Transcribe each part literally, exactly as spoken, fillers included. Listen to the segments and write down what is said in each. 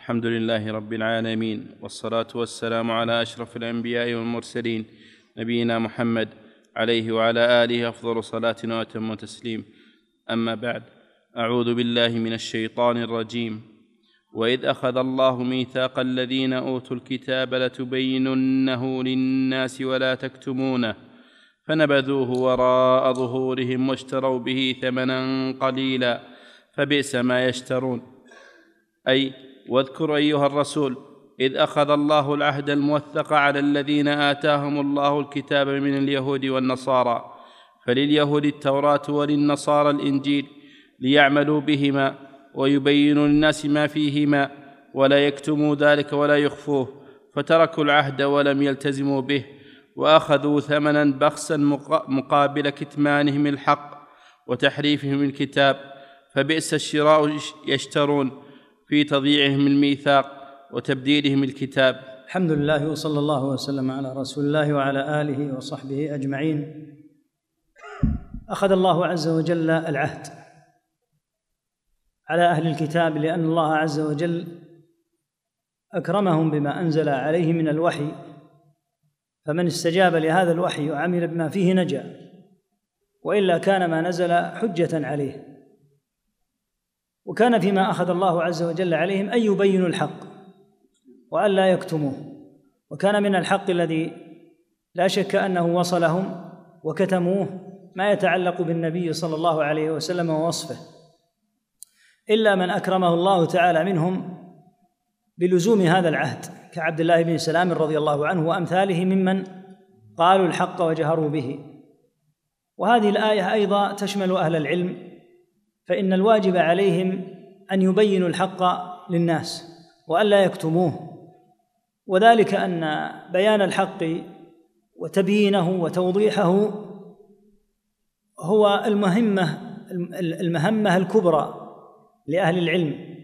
الحمد لله رب العالمين، والصلاة والسلام على أشرف الأنبياء والمرسلين نبينا محمد عليه وعلى آله أفضل صلاة وأتم تسليم. أما بعد، أعوذ بالله من الشيطان الرجيم. وإذ أخذ الله ميثاق الذين أوتوا الكتاب لتبيننه للناس ولا تكتمونه فنبذوه وراء ظهورهم واشتروا به ثمنا قليلا فبئس ما يشترون. أي واذكر أيها الرسول إذ أخذ الله العهد الموثق على الذين آتاهم الله الكتاب من اليهود والنصارى، فلليهود التوراة وللنصارى الإنجيل، ليعملوا بهما ويبينوا للناس ما فيهما ولا يكتموا ذلك ولا يخفوه، فتركوا العهد ولم يلتزموا به وأخذوا ثمنا بخسا مقابل كتمانهم الحق وتحريفهم الكتاب، فبئس الشراء يشترون في تضييعهم الميثاق وتبديلهم الكتاب. الحمد لله، وصلى الله وسلم على رسول الله وعلى آله وصحبه أجمعين. أخذ الله عز وجل العهد على أهل الكتاب لأن الله عز وجل أكرمهم بما أنزل عليه من الوحي، فمن استجاب لهذا الوحي وعمل بما فيه نجا، وإلا كان ما نزل حجة عليه. وكان فيما أخذ الله عز وجل عليهم أن يبينوا الحق وأن لا يكتموه، وكان من الحق الذي لا شك أنه وصلهم وكتموه ما يتعلق بالنبي صلى الله عليه وسلم ووصفه، إلا من أكرمه الله تعالى منهم بلزوم هذا العهد كعبد الله بن سلام رضي الله عنه وأمثاله ممن قالوا الحق وجهروا به. وهذه الآية أيضا تشمل أهل العلم، فإن الواجب عليهم أن يبينوا الحق للناس وأن لا يكتموه، وذلك أن بيان الحق وتبيينه وتوضيحه هو المهمة المهمة الكبرى لأهل العلم،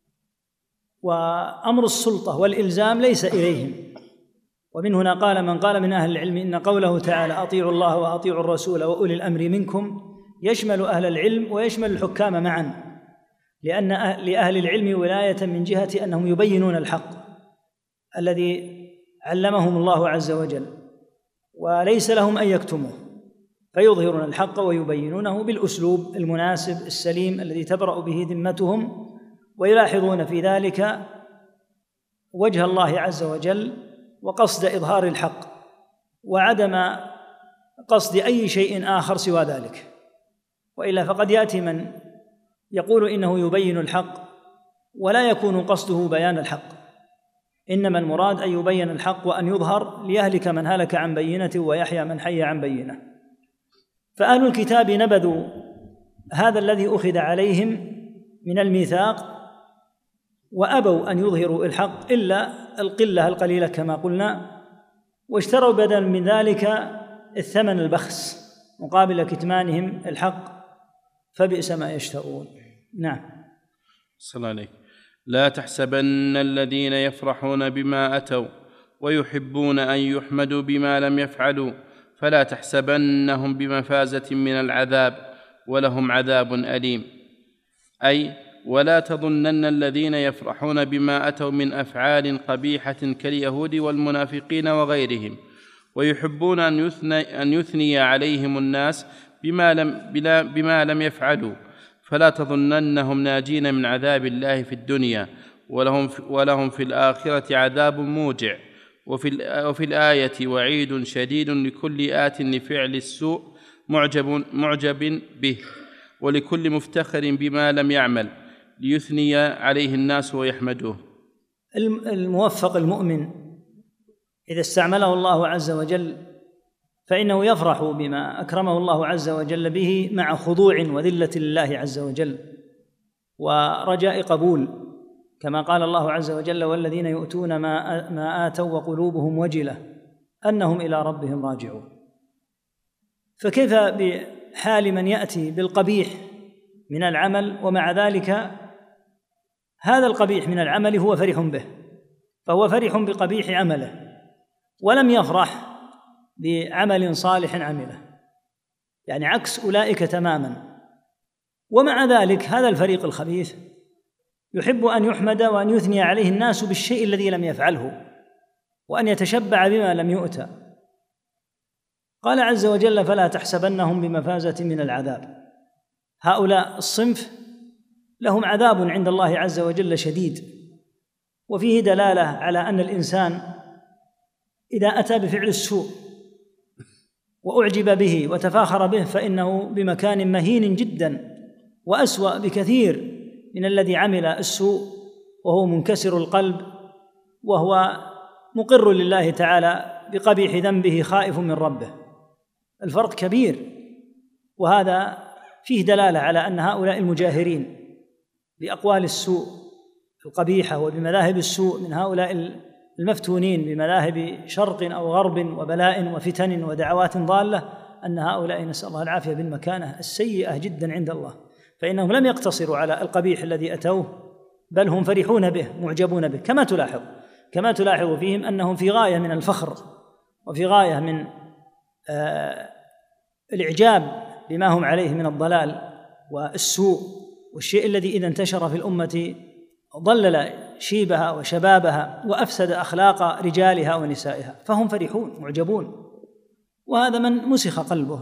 وأمر السلطة والإلزام ليس إليهم. ومن هنا قال من قال من أهل العلم إن قوله تعالى أطيعوا الله وأطيعوا الرسول وأولي الأمر منكم يشمل أهل العلم ويشمل الحكام معا، لأن لأهل العلم ولاية من جهة أنهم يبينون الحق الذي علمهم الله عز وجل، وليس لهم أن يكتموه، فيظهرون الحق ويبينونه بالأسلوب المناسب السليم الذي تبرأ به ذمتهم، ويلاحظون في ذلك وجه الله عز وجل وقصد إظهار الحق وعدم قصد أي شيء آخر سوى ذلك. وإلا فقد يأتي من يقول إنه يبين الحق ولا يكون قصده بيان الحق، إنما المراد أن يبين الحق وأن يظهر ليهلك من هلك عن بينة ويحيى من حي عن بينة. فأهل الكتاب نبذوا هذا الذي أخذ عليهم من الميثاق وأبوا أن يظهروا الحق إلا القلة القليلة كما قلنا، واشتروا بدلا من ذلك الثمن البخس مقابل كتمانهم الحق، فبئس ما يشترون. نعم. صلى الله عليه. لا تحسبن الذين يفرحون بما أتوا ويحبون أن يحمدوا بما لم يفعلوا فلا تحسبنهم بمفازة من العذاب ولهم عذاب أليم. أي ولا تظنن الذين يفرحون بما أتوا من أفعال قبيحة كاليهود والمنافقين وغيرهم ويحبون أن يثني, أن يثني عليهم الناس بما لم, بما لم يفعلوا فلا تظننهم ناجين من عذاب الله في الدنيا ولهم في, ولهم في الآخرة عذاب موجع. وفي, وفي الآية وعيد شديد لكل آت لفعل السوء معجب, معجب به، ولكل مفتخر بما لم يعمل ليثني عليه الناس ويحمدوه. الموفق المؤمن إذا استعمله الله عز وجل فإنه يفرح بما أكرمه الله عز وجل به مع خضوع وذلة لله عز وجل ورجاء قبول، كما قال الله عز وجل والذين يؤتون ما, ما آتوا وقلوبهم وجلة أنهم إلى ربهم راجعون. فكيف بحال من يأتي بالقبيح من العمل ومع ذلك هذا القبيح من العمل هو فرح به، فهو فرح بقبيح عمله ولم يفرح بعمل صالح عمله، يعني عكس أولئك تماما. ومع ذلك هذا الفريق الخبيث يحب أن يحمد وأن يثني عليه الناس بالشيء الذي لم يفعله، وأن يتشبع بما لم يؤت. قال عز وجل: فلا تحسبنهم بمفازة من العذاب. هؤلاء الصنف لهم عذاب عند الله عز وجل شديد، وفيه دلالة على أن الإنسان إذا أتى بفعل السوء وأعجب به وتفاخر به فإنه بمكان مهين جدا، وأسوأ بكثير من الذي عمل السوء وهو منكسر القلب، وهو مقر لله تعالى بقبيح ذنبه خائف من ربه. الفرق كبير، وهذا فيه دلالة على أن هؤلاء المجاهرين بأقوال السوء القبيحة وبمذاهب السوء من هؤلاء المفتونين بمذاهب شرق أو غرب وبلاء وفتن ودعوات ضالة، أن هؤلاء نسأل الله العافية بالمكانة السيئة جدا عند الله، فإنهم لم يقتصروا على القبيح الذي أتوه، بل هم فرحون به معجبون به. كما تلاحظ كما تلاحظ فيهم أنهم في غاية من الفخر وفي غاية من آه الإعجاب بما هم عليه من الضلال والسوء، والشيء الذي إذا انتشر في الأمة ضلل شيبها وشبابها وأفسد أخلاق رجالها ونسائها، فهم فرحون معجبون. وهذا من مسخ قلبه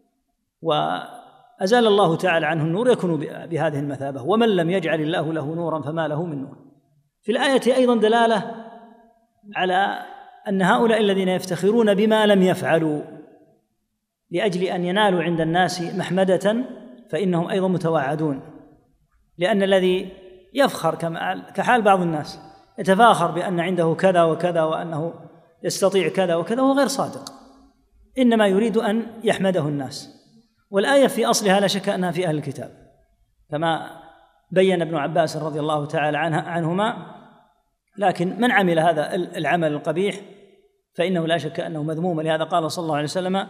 وأزال الله تعالى عنه النور يكون بهذه المثابة، ومن لم يجعل الله له نورا فما له من نور. في الآية أيضا دلالة على أن هؤلاء الذين يفتخرون بما لم يفعلوا لأجل أن ينالوا عند الناس محمدة فإنهم أيضا متواعدون، لأن الذي يفخر كحال بعض الناس يتفاخر بأن عنده كذا وكذا وأنه يستطيع كذا وكذا وهو غير صادق، إنما يريد أن يحمده الناس. والآية في أصلها لا شك أنها في أهل الكتاب، كما بين ابن عباس رضي الله تعالى عنهما، لكن من عمل هذا العمل القبيح فإنه لا شك أنه مذموم. لهذا قال صلى الله عليه وسلم: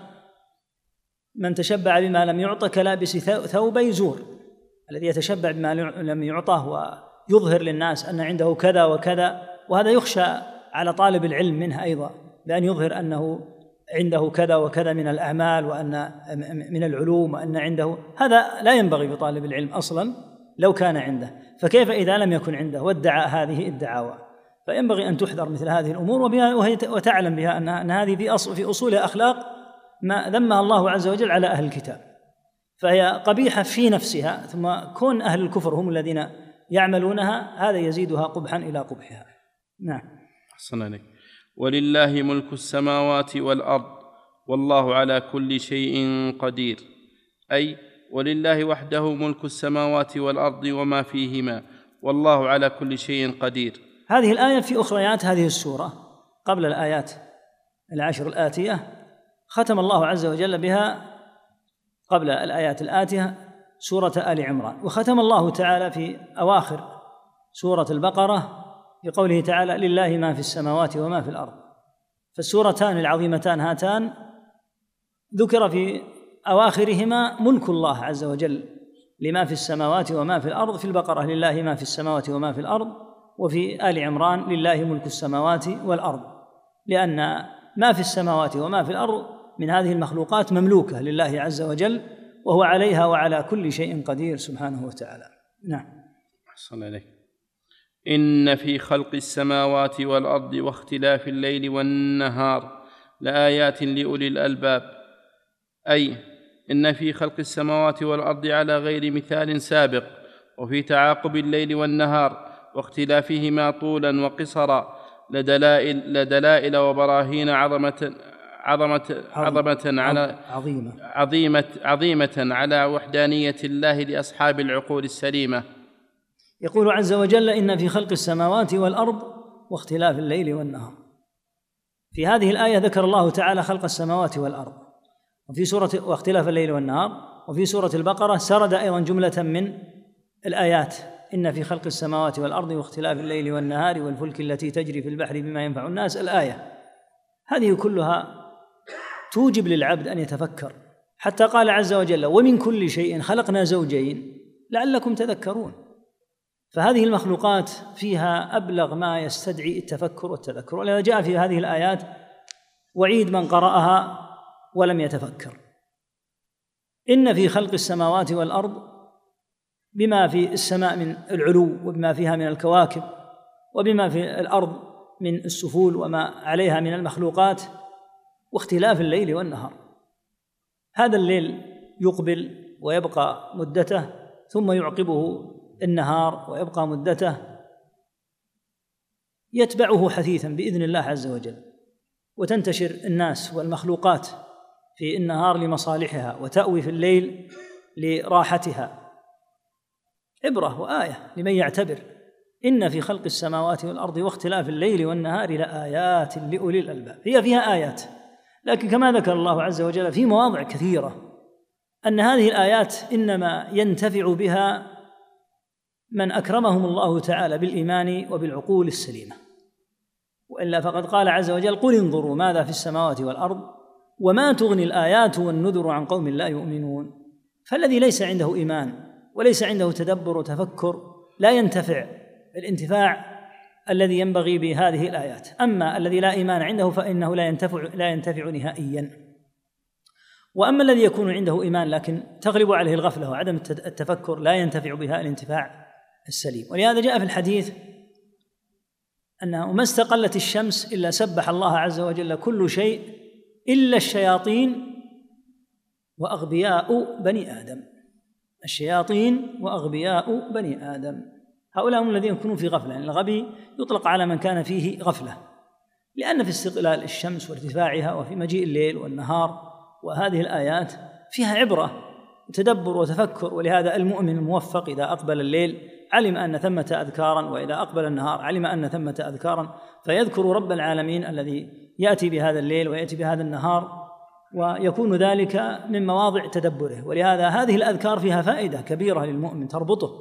من تشبع بما لم يعطى كلابس ثوبي زور. الذي يتشبع بما لم يعطه ويظهر للناس أن عنده كذا وكذا، وهذا يخشى على طالب العلم منه أيضا بأن يظهر أنه عنده كذا وكذا من الأعمال وأن من العلوم وأن عنده، هذا لا ينبغي لطالب العلم أصلا لو كان عنده، فكيف إذا لم يكن عنده وادعى هذه الدعاوى؟ فينبغي أن تحذر مثل هذه الأمور وتعلم بها أن هذه في أصل في أصول أخلاق ما ذمها الله عز وجل على أهل الكتاب، فهي قبيحة في نفسها، ثم كون أهل الكفر هم الذين يعملونها هذا يزيدها قبحا إلى قبحها. نعم. أحسن عليك. ولله ملك السماوات والأرض والله على كل شيء قدير، أي ولله وحده ملك السماوات والأرض وما فيهما والله على كل شيء قدير. هذه الآية في أخريات هذه السورة قبل الآيات العشر الآتية ختم الله عز وجل بها قبل الآيات الآتية سورة آل عمران، وختم الله تعالى في أواخر سورة البقرة بقوله تعالى: لله ما في السماوات وما في الأرض. فالسورتان العظيمتان هاتان ذكر في أواخرهما ملك الله عز وجل لما في السماوات وما في الأرض، في البقرة لله ما في السماوات وما في الأرض، وفي آل عمران لله ملك السماوات والأرض، لأن ما في السماوات وما في الأرض من هذه المخلوقات مملوكة لله عز وجل، وهو عليها وعلى كل شيء قدير سبحانه وتعالى. نعم. أحسن عليك. إن في خلق السماوات والأرض واختلاف الليل والنهار لآيات لأولي الألباب، أي إن في خلق السماوات والأرض على غير مثال سابق، وفي تعاقب الليل والنهار واختلافهما طولا وقصرا لدلائل, لدلائل وبراهين عظمة عظمة عظمة على عظيمة عظيمة عظيمة على وحدانية الله لأصحاب العقول السليمة. يقول عز وجل: إن في خلق السماوات والأرض واختلاف الليل والنهار. في هذه الآية ذكر الله تعالى خلق السماوات والأرض، وفي سورة واختلاف الليل والنهار، وفي سورة البقرة سرد أيضا جملة من الآيات: إن في خلق السماوات والأرض واختلاف الليل والنهار والفلك التي تجري في البحر بما ينفع الناس. الآية هذه كلها توجب للعبد أن يتفكر، حتى قال عز وجل: ومن كل شيء خلقنا زوجين لعلكم تذكرون. فهذه المخلوقات فيها أبلغ ما يستدعي التفكر والتذكر، ولذا جاء في هذه الآيات وعيد من قرأها ولم يتفكر. إن في خلق السماوات والأرض بما في السماء من العلو وبما فيها من الكواكب وبما في الأرض من السفول وما عليها من المخلوقات، واختلاف الليل والنهار. هذا الليل يقبل ويبقى مدته، ثم يعقبه النهار ويبقى مدته، يتبعه حثيثا بإذن الله عز وجل، وتنتشر الناس والمخلوقات في النهار لمصالحها، وتأوي في الليل لراحتها. عبرة وآية لمن يعتبر. إن في خلق السماوات والأرض واختلاف الليل والنهار لآيات لأولي الألباب. هي فيها آيات، لكن كما ذكر الله عز وجل في مواضع كثيرة أن هذه الآيات إنما ينتفع بها من أكرمهم الله تعالى بالإيمان وبالعقول السليمة، وإلا فقد قال عز وجل: قل انظروا ماذا في السماوات والأرض وما تغني الآيات والنذر عن قوم لا يؤمنون. فالذي ليس عنده إيمان وليس عنده تدبر وتفكر لا ينتفع الانتفاع الذي ينبغي بهذه الآيات. أما الذي لا إيمان عنده فإنه لا ينتفع لا ينتفع نهائيا. وأما الذي يكون عنده إيمان لكن تغلب عليه الغفلة وعدم التفكر لا ينتفع بها الانتفاع السليم. ولهذا جاء في الحديث أنه ما استقلت الشمس إلا سبح الله عز وجل كل شيء إلا الشياطين وأغبياء بني آدم. الشياطين وأغبياء بني آدم، هؤلاء هم الذين يكونون في غفلة. يعني الغبي يطلق على من كان فيه غفلة، لأن في استقلال الشمس وارتفاعها وفي مجيء الليل والنهار وهذه الآيات فيها عبرة وتدبر وتفكر. ولهذا المؤمن الموفق إذا أقبل الليل علم أن ثمة أذكارا، وإذا أقبل النهار علم أن ثمة أذكارا، فيذكر رب العالمين الذي يأتي بهذا الليل ويأتي بهذا النهار، ويكون ذلك من مواضع تدبره. ولهذا هذه الأذكار فيها فائدة كبيرة للمؤمن تربطه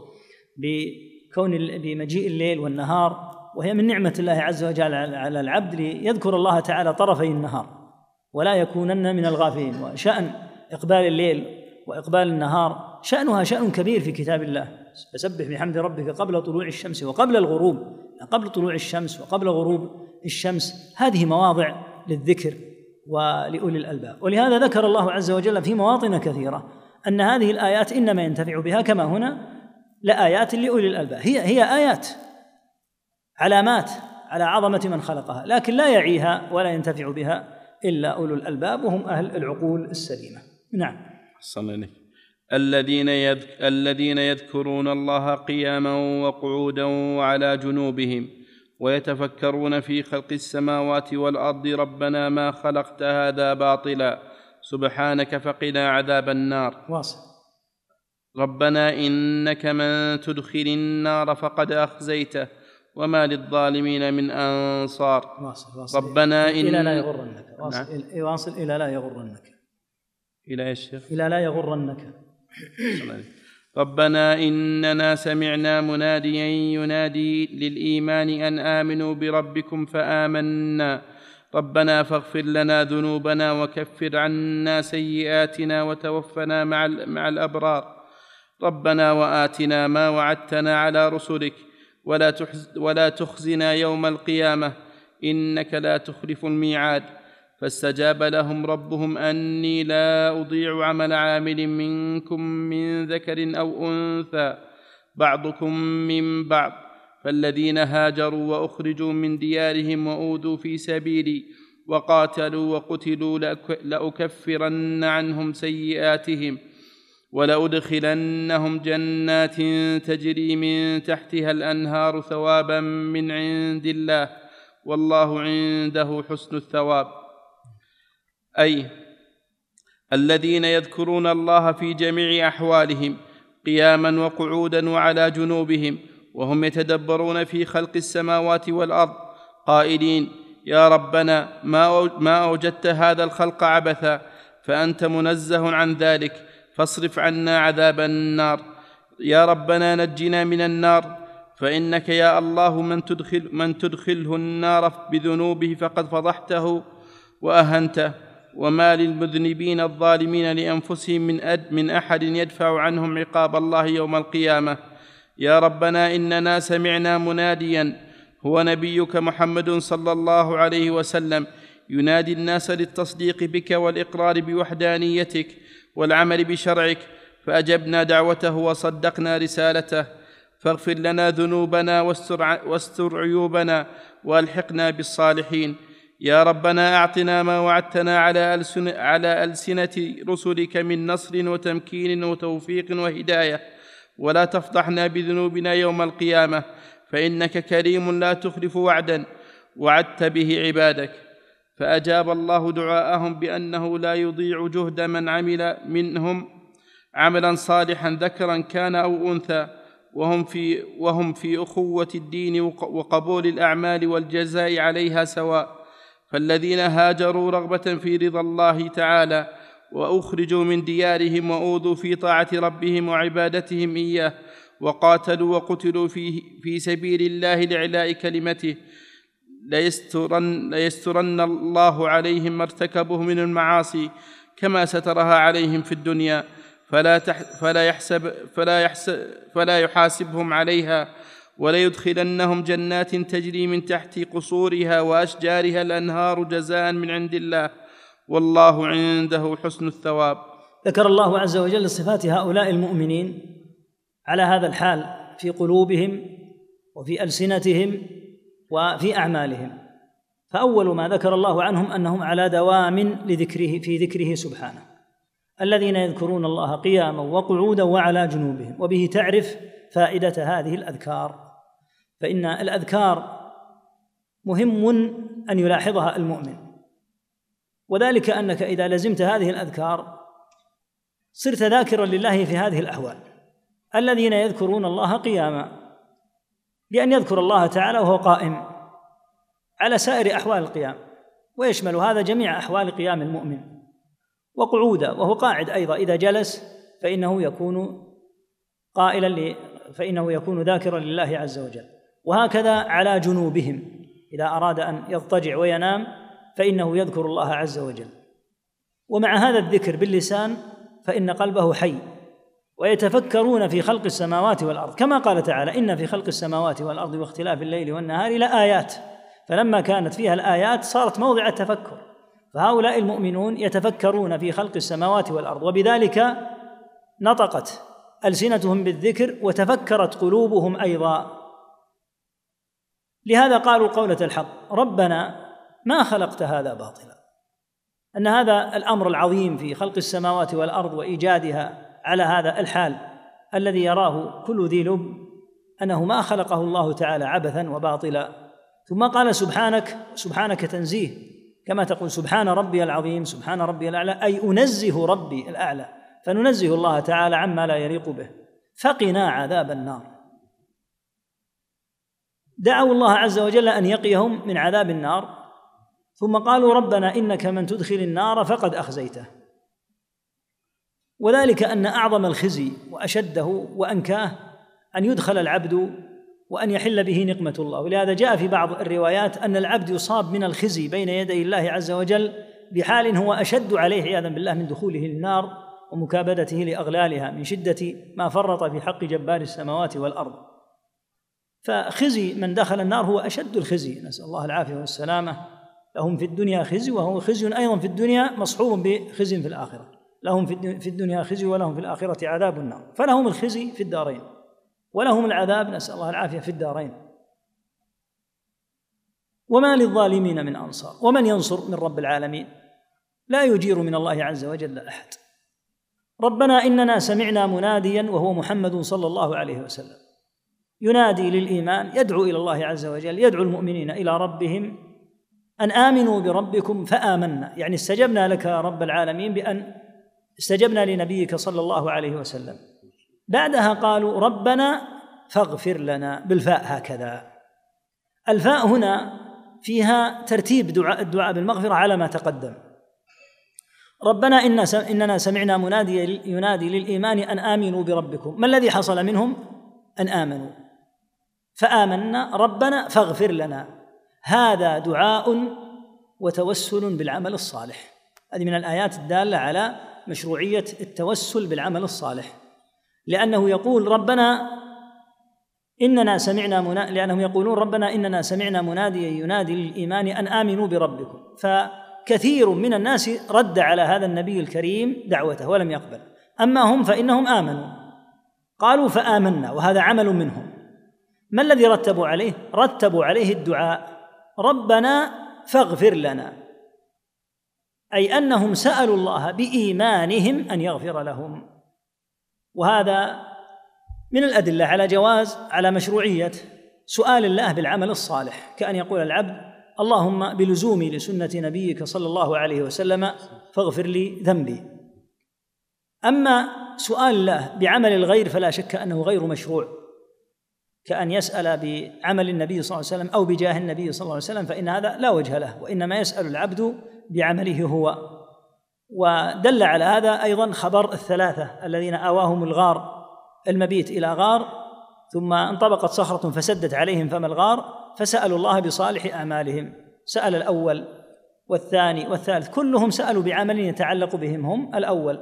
بكون بمجيء الليل والنهار، وهي من نعمة الله عز وجل على العبد ليذكر الله تعالى طرفي النهار ولا يكونن من الغافلين. وشأن إقبال الليل وإقبال النهار شأنها شأن كبير في كتاب الله. فسبح بحمد ربك قبل طلوع الشمس وقبل الغروب، قبل طلوع الشمس وقبل غروب الشمس، هذه مواضع للذكر ولأولي الألباب. ولهذا ذكر الله عز وجل في مواطن كثيرة أن هذه الآيات إنما ينتفع بها كما هنا لآيات لأولي الألباب. هي هي آيات علامات على عظمة من خلقها، لكن لا يعيها ولا ينتفع بها إلا أولو الألباب وهم أهل العقول السليمة. نعم. صلى الله عليه. الذين يذك... الذين يذكرون الله قياما وقعودا وعلى جنوبهم ويتفكرون في خلق السماوات والأرض ربنا ما خلقت هذا باطلا سبحانك فقنا عذاب النار. واصل. ربنا إنك من تدخل النار فقد أخزيته وما للظالمين من أنصار. واصل واصل. ربنا إن... إلى لا يغرنك. واصل. نعم. واصل إلى لا يغرنك. إلى يا شيخ. إلى لا يغرنك. ربنا إننا سمعنا مناديا ينادي للإيمان أن آمنوا بربكم فآمنا ربنا فاغفر لنا ذنوبنا وكفر عنا سيئاتنا وتوفنا مع, مع الأبرار ربنا وآتنا ما وعدتنا على رسلك ولا, ولا تخزنا يوم القيامة إنك لا تخلف الميعاد. فاستجاب لهم ربهم أني لا أضيع عمل عامل منكم من ذكر أو أنثى بعضكم من بعض فالذين هاجروا وأخرجوا من ديارهم وأوذوا في سبيلي وقاتلوا وقتلوا لأكفرن عنهم سيئاتهم ولأدخلنهم جنات تجري من تحتها الأنهار ثوابا من عند الله والله عنده حسن الثواب. أي الذين يذكرون الله في جميع أحوالهم قياما وقعودا وعلى جنوبهم وهم يتدبرون في خلق السماوات والأرض قائلين يا ربنا ما أوجدت هذا الخلق عبثا فأنت منزه عن ذلك فاصرف عنا عذاب النار. يا ربنا نجنا من النار فإنك يا الله من تدخل من تدخله النار بذنوبه فقد فضحته وأهنته وما للمذنبين الظالمين لأنفسهم من, أد من أحد يدفع عنهم عقاب الله يوم القيامة. يا ربنا إننا سمعنا مناديا هو نبيك محمد صلى الله عليه وسلم ينادي الناس للتصديق بك والإقرار بوحدانيتك والعمل بشرعك فأجبنا دعوته وصدقنا رسالته، فاغفر لنا ذنوبنا واستر عيوبنا وألحقنا بالصالحين. يا ربنا أعطنا ما وعدتنا على ألسن على ألسنة رسلك من نصر وتمكين وتوفيق وهداية، ولا تفضحنا بذنوبنا يوم القيامة، فإنك كريم لا تخلف وعدا وعدت به عبادك. فأجاب الله دعاءهم بأنه لا يضيع جهد من عمل منهم عملا صالحا ذكرا كان أو أنثى، وهم في, وهم في أخوة الدين وقبول الأعمال والجزاء عليها سواء. فالذين هاجروا رغبة في رضا الله تعالى وأخرجوا من ديارهم وأوذوا في طاعة ربهم وعبادتهم إياه، وقاتلوا وقتلوا في, في سبيل الله لإعلاء كلمته، ليسترن, ليسترن الله عليهم ما ارتكبوه من المعاصي كما سترها عليهم في الدنيا، فلا, تح فلا, يحسب فلا, يحسب فلا يحاسبهم عليها، وليدخلنهم جنات تجري من تحت قصورها وأشجارها الأنهار جزاء من عند الله، والله عنده حسن الثواب. ذكر الله عز وجل صفات هؤلاء المؤمنين على هذا الحال في قلوبهم وفي ألسنتهم وفي أعمالهم. فأول ما ذكر الله عنهم أنهم على دوام لذكره في ذكره سبحانه، الذين يذكرون الله قياما وقعودا وعلى جنوبهم. وبه تعرف فائدة هذه الأذكار، فإن الأذكار مهم أن يلاحظها المؤمن، وذلك أنك إذا لزمت هذه الأذكار صرت ذاكرا لله في هذه الأحوال. الذين يذكرون الله قياما، بأن يذكر الله تعالى وهو قائم على سائر أحوال القيام، ويشمل هذا جميع أحوال قيام المؤمن، وقعودا وهو قاعد أيضا، إذا جلس فإنه يكون قائلا فإنه يكون ذاكرا لله عز وجل. وهكذا على جنوبهم، إذا أراد أن يضطجع وينام فإنه يذكر الله عز وجل. ومع هذا الذكر باللسان فإن قلبه حي، ويتفكرون في خلق السماوات والأرض، كما قال تعالى: إن في خلق السماوات والأرض واختلاف الليل والنهار لآيات. فلما كانت فيها الآيات صارت موضع التفكر، فهؤلاء المؤمنون يتفكرون في خلق السماوات والأرض، وبذلك نطقت ألسنتهم بالذكر وتفكرت قلوبهم أيضا. لهذا قالوا قولة الحق: ربنا ما خلقت هذا باطلا. أن هذا الأمر العظيم في خلق السماوات والأرض وإيجادها على هذا الحال الذي يراه كل ذي لب، أنه ما خلقه الله تعالى عبثا وباطلا. ثم قال: سبحانك، سبحانك تنزيه، كما تقول سبحان ربي العظيم، سبحان ربي الأعلى، أي أنزه ربي الأعلى، فننزه الله تعالى عما لا يليق به. فقنا عذاب النار. دعوا الله عز وجل أن يقيهم من عذاب النار، ثم قالوا: ربنا إنك من تدخل النار فقد أخزيته. وذلك أن أعظم الخزي وأشده وأنكاه أن يدخل العبد وأن يحل به نقمة الله. ولهذا جاء في بعض الروايات أن العبد يصاب من الخزي بين يدي الله عز وجل بحال هو أشد عليه عياذا بالله من دخوله النار ومكابدته لأغلالها من شدة ما فرط في حق جبار السماوات والأرض. فخزي من دخل النار هو أشد الخزي، نسأل الله العافية والسلامة. لهم في الدنيا خزي، وهو خزي أيضا في الدنيا مصحوب بخزي في الآخرة. لهم في الدنيا خزي ولهم في الآخرة عذاب النار. فلهم الخزي في الدارين ولهم العذاب، نسأل الله العافية، في الدارين. وما للظالمين من أنصار. ومن ينصر من رب العالمين؟ لا يجير من الله عز وجل أحد. ربنا إننا سمعنا مناديا، وهو محمد صلى الله عليه وسلم، ينادي للإيمان، يدعو إلى الله عز وجل، يدعو المؤمنين إلى ربهم أن آمنوا بربكم فآمنا، يعني استجبنا لك يا رب العالمين بأن استجبنا لنبيك صلى الله عليه وسلم. بعدها قالوا: ربنا فاغفر لنا، بالفاء هكذا. الفاء هنا فيها ترتيب دعاء الدعاء بالمغفرة على ما تقدم. ربنا إننا سمعنا منادي ينادي للإيمان أن آمنوا بربكم. ما الذي حصل منهم؟ أن آمنوا فآمنا. ربنا فاغفر لنا، هذا دعاء وتوسل بالعمل الصالح. هذه من الآيات الدالة على مشروعية التوسل بالعمل الصالح، لأنه يقول ربنا إننا سمعنا منادي، لأنهم يقولون ربنا إننا سمعنا مناديا ينادي للإيمان أن آمنوا بربكم. فكثير من الناس رد على هذا النبي الكريم دعوته ولم يقبل. أما هم فإنهم آمنوا، قالوا فآمنا، وهذا عمل منهم. ما الذي رتبوا عليه؟ رتبوا عليه الدعاء: ربنا فاغفر لنا، أي أنهم سألوا الله بإيمانهم أن يغفر لهم. وهذا من الأدلة على جواز على مشروعية سؤال الله بالعمل الصالح، كأن يقول العبد: اللهم بلزومي لسنة نبيك صلى الله عليه وسلم فاغفر لي ذنبي. أما سؤال الله بعمل الغير فلا شك أنه غير مشروع، كأن يسأل بعمل النبي صلى الله عليه وسلم أو بجاه النبي صلى الله عليه وسلم، فإن هذا لا وجه له، وإنما يسأل العبد بعمله هو. ودل على هذا أيضا خبر الثلاثة الذين آواهم الغار، المبيت إلى غار ثم انطبقت صخرة فسدت عليهم فم الغار، فسألوا الله بصالح أعمالهم. سأل الأول والثاني والثالث، كلهم سألوا بعمل يتعلق بهم هم. الأول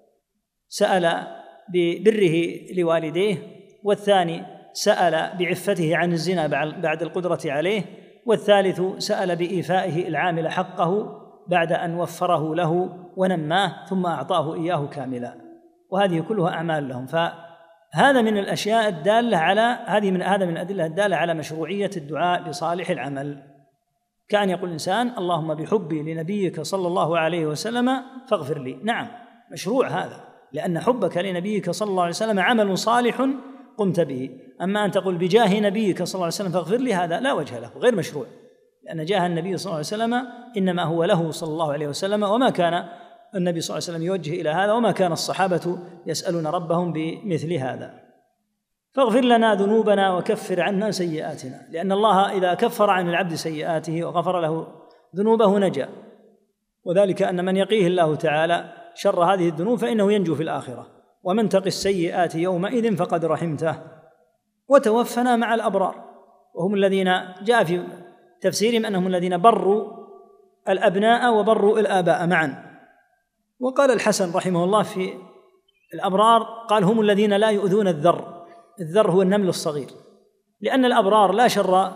سأل ببره لوالديه، والثاني سأل بعفته عن الزنا بعد القدرة عليه، والثالث سأل بإيفائه العامل حقه بعد أن وفره له ونماه ثم أعطاه إياه كاملا. وهذه كلها أعمال لهم. فهذا من الأشياء الدالة على هذه من هذا من الأدلة الدالة على مشروعية الدعاء بصالح العمل. كأن يقول الإنسان: اللهم بحبي لنبيك صلى الله عليه وسلم فاغفر لي. نعم، مشروع هذا، لأن حبك لنبيك صلى الله عليه وسلم عمل صالح قمت به. أما أن تقول بجاه نبيك صلى الله عليه وسلم فاغفر لي، هذا لا وجه له، غير مشروع، لأن جاه النبي صلى الله عليه وسلم إنما هو له صلى الله عليه وسلم، وما كان النبي صلى الله عليه وسلم يوجه إلى هذا، وما كان الصحابة يسألون ربهم بمثل هذا. فاغفر لنا ذنوبنا وكفر عنا سيئاتنا، لأن الله إذا كفر عن العبد سيئاته وغفر له ذنوبه نجا، وذلك أن من يقيه الله تعالى شر هذه الذنوب فإنه ينجو في الآخرة. ومن تق السيئات يومئذ فقد رحمته. وتوفنا مع الأبرار، وهم الذين جاء في تفسيرهم أنهم الذين بروا الأبناء وبروا الآباء معا. وقال الحسن رحمه الله في الأبرار، قال: هم الذين لا يؤذون الذر. الذر هو النمل الصغير، لأن الأبرار لا شر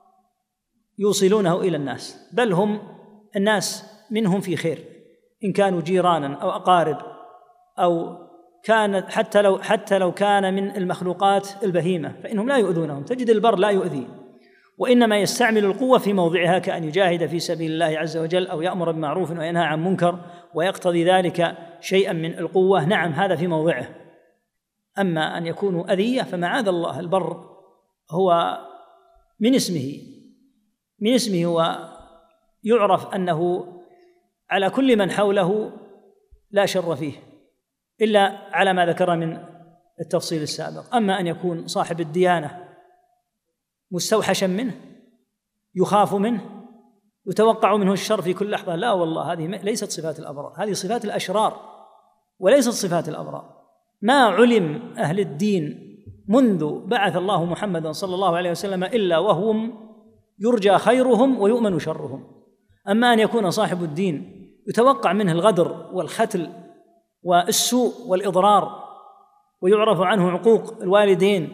يوصلونه إلى الناس، بل هم الناس منهم في خير، إن كانوا جيرانا أو أقارب، أو كانت حتى لو حتى لو كان من المخلوقات البهيمة فإنهم لا يؤذونهم. تجد البر لا يؤذي، وإنما يستعمل القوة في موضعها، كأن يجاهد في سبيل الله عز وجل، أو يأمر بمعروف وينهى عن منكر ويقتضي ذلك شيئا من القوة. نعم، هذا في موضعه. أما أن يكونوا أذية فمعاذ الله. البر هو من اسمه من اسمه هو يعرف أنه على كل من حوله لا شر فيه، إلا على ما ذكر من التفصيل السابق. أما أن يكون صاحب الديانة مستوحشا منه، يخاف منه، يتوقع منه الشر في كل لحظة، لا والله، هذه ليست صفات الأبرار، هذه صفات الأشرار وليست صفات الأبرار. ما علم أهل الدين منذ بعث الله محمدا صلى الله عليه وسلم إلا وهم يرجى خيرهم ويؤمن شرهم. أما أن يكون صاحب الدين يتوقع منه الغدر والختل والسوء والإضرار، ويعرف عنه عقوق الوالدين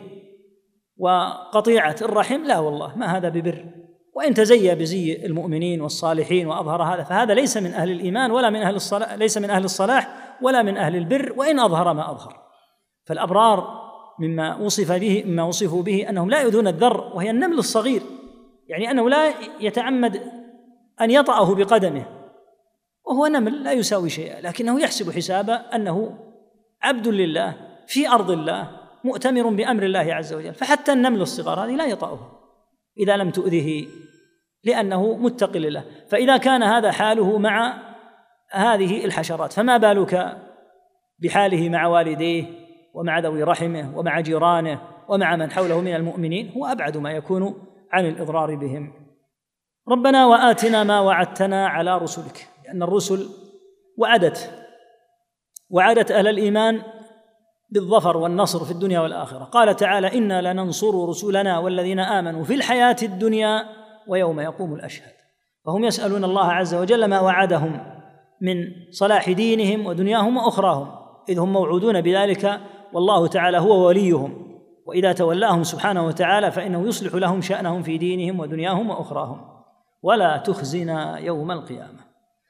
وقطيعة الرحم، لا والله، ما هذا ببر. وإن تزيى بزي المؤمنين والصالحين وأظهر هذا، فهذا ليس من أهل الإيمان ولا من أهل الصلاح، ليس من أهل الصلاح ولا من أهل البر، وإن أظهر ما أظهر. فالأبرار مما وصف به مما وصفوا به أنهم لا يؤذون الذر، وهي النمل الصغير، يعني أنه لا يتعمد أن يطأه بقدمه، وهو نمل لا يساوي شيئا، لكنه يحسب حسابه أنه عبد لله في أرض الله مؤتمر بأمر الله عز وجل. فحتى النمل الصغار هذه لا يطأه إذا لم تؤذه، لأنه متقي لله. فإذا كان هذا حاله مع هذه الحشرات، فما بالك بحاله مع والديه ومع ذوي رحمه ومع جيرانه ومع من حوله من المؤمنين؟ هو أبعد ما يكون عن الإضرار بهم. ربنا وآتنا ما وعدتنا على رسلك، لأن الرسل وعدت وعدت أهل الإيمان بالظفر والنصر في الدنيا والآخرة. قال تعالى: إنا لننصر رسلنا والذين آمنوا في الحياة الدنيا ويوم يقوم الأشهاد. فهم يسألون الله عز وجل ما وعدهم من صلاح دينهم ودنياهم وأخراهم، إذ هم موعودون بذلك، والله تعالى هو وليهم، وإذا تولاهم سبحانه وتعالى فإنه يصلح لهم شأنهم في دينهم ودنياهم وأخراهم. ولا تخزنا يوم القيامة.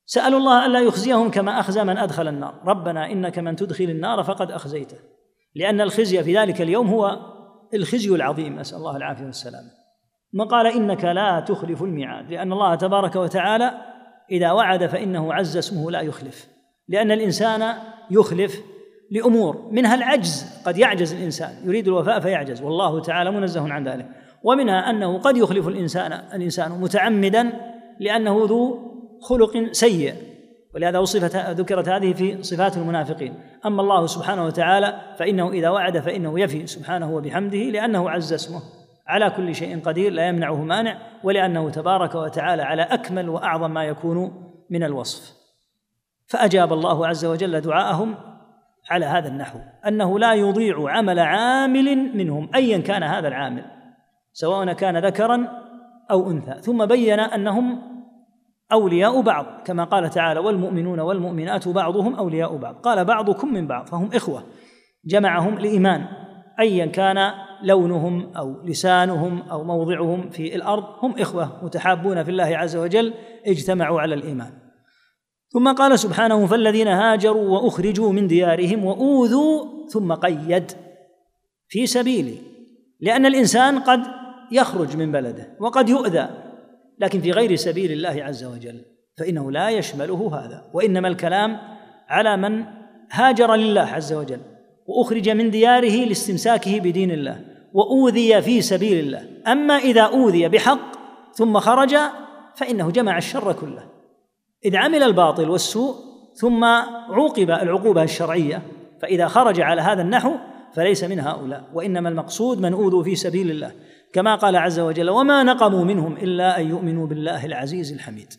سألوا الله ألا يخزيهم كما أخزى من أدخل النار، ربنا إنك من تدخل النار فقد أخزيته، لأن الخزي في ذلك اليوم هو الخزي العظيم، نسأل الله العافية والسلامة. ثم قال إنك لا تخلف الميعاد، لأن الله تبارك وتعالى إذا وعد فإنه عز اسمه لا يخلف، لأن الإنسان يخلف لأمور، منها العجز، قد يعجز الإنسان يريد الوفاء فيعجز، والله تعالى منزه عن ذلك، ومنها أنه قد يخلف الإنسان الإنسان متعمدا لأنه ذو خلق سيء، ولهذا وصفت ذكرت هذه في صفات المنافقين. أما الله سبحانه وتعالى فإنه إذا وعد فإنه يفي سبحانه وبحمده، لأنه عز اسمه على كل شيء قدير لا يمنعه مانع، ولأنه تبارك وتعالى على أكمل وأعظم ما يكون من الوصف. فأجاب الله عز وجل دعاءهم على هذا النحو، أنه لا يضيع عمل عامل منهم أيا كان هذا العامل، سواء كان ذكرا أو أنثى. ثم بين أنهم أولياء بعض، كما قال تعالى والمؤمنون والمؤمنات بعضهم أولياء بعض، قال بعضكم من بعض، فهم إخوة، جمعهم لإيمان أيا كان لونهم أو لسانهم أو موضعهم في الأرض، هم إخوة متحابون في الله عز وجل اجتمعوا على الإيمان. ثم قال سبحانه فالذين هاجروا وأخرجوا من ديارهم وأوذوا، ثم قيد في سبيلي، لأن الإنسان قد يخرج من بلده وقد يؤذى، لكن في غير سبيل الله عز وجل فإنه لا يشمله هذا، وإنما الكلام على من هاجر لله عز وجل وأخرج من دياره لاستمساكه بدين الله وأوذي في سبيل الله. أما إذا أوذي بحق ثم خرج فإنه جمع الشر كله، إذ عمل الباطل والسوء ثم عوقب العقوبة الشرعية، فإذا خرج على هذا النحو فليس من هؤلاء، وإنما المقصود من أوذوا في سبيل الله، كما قال عز وجل وما نقموا منهم إلا أن يؤمنوا بالله العزيز الحميد.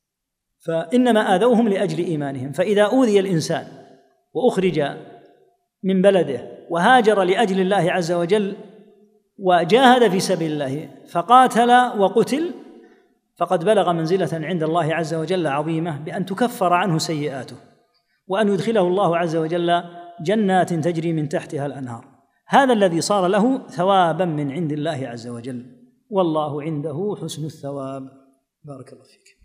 فإنما آذوهم لأجل إيمانهم. فإذا أوذي الإنسان وأخرج من بلده وهاجر لأجل الله عز وجل وجاهد في سبيل الله فقاتل وقتل، فقد بلغ منزلة عند الله عز وجل عظيمة، بأن تكفر عنه سيئاته وأن يدخله الله عز وجل جنات تجري من تحتها الأنهار. هذا الذي صار له ثوابا من عند الله عز وجل، والله عنده حسن الثواب. بارك الله فيك.